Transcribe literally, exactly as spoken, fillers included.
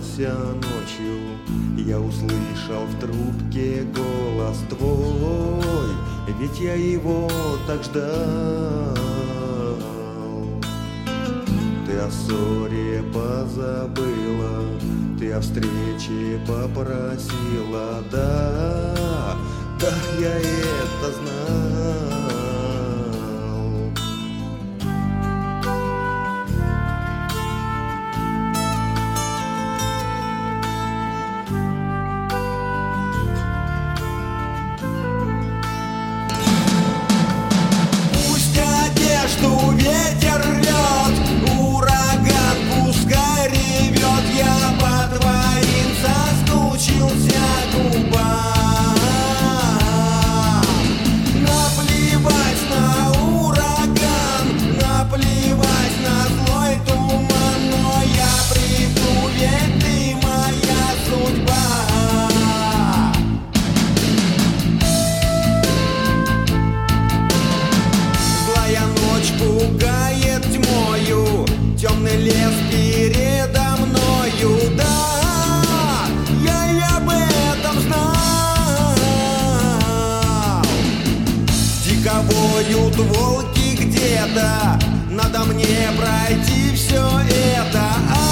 проснулся ночью, я услышал в трубке голос твой, ведь я его так ждал. Ты о ссоре позабыла, ты о встрече попросила, да, да, я это знал. Что ветер рвет, ураган пускай ревет, я по твоим соскучился губам. Наплевать на ураган, наплевать на злой туман, но я приду, ведь ты моя судьба. Пугает тьмою, темный лес передо мною, да, я и об этом знал. Дико воют волки где-то, надо мне пройти все это.